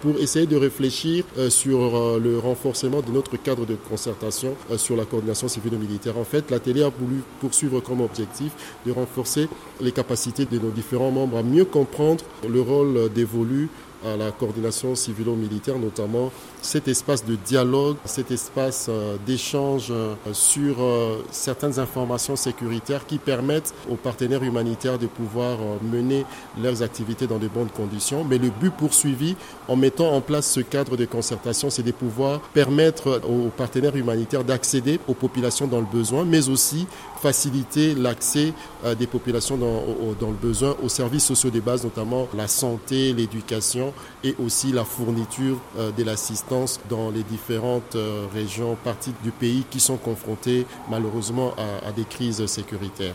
pour essayer de réfléchir sur le renforcement de notre cadre de concertation sur la coordination civilo-militaire. En fait, l'atelier a voulu poursuivre comme objectif de renforcer les capacités de nos différents membres à mieux comprendre le rôle dévolu à la coordination civilo-militaire, notamment cet espace de dialogue, cet espace d'échange sur certaines informations sécuritaires qui permettent aux partenaires humanitaires de pouvoir mener leurs activités dans de bonnes conditions. Mais le but poursuivi en mettant en place ce cadre de concertation, c'est de pouvoir permettre aux partenaires humanitaires d'accéder aux populations dans le besoin, mais aussi faciliter l'accès des populations dans le besoin aux services sociaux de base, notamment la santé, l'éducation et aussi la fourniture de l'assistance dans les différentes régions, parties du pays qui sont confrontées malheureusement à des crises sécuritaires.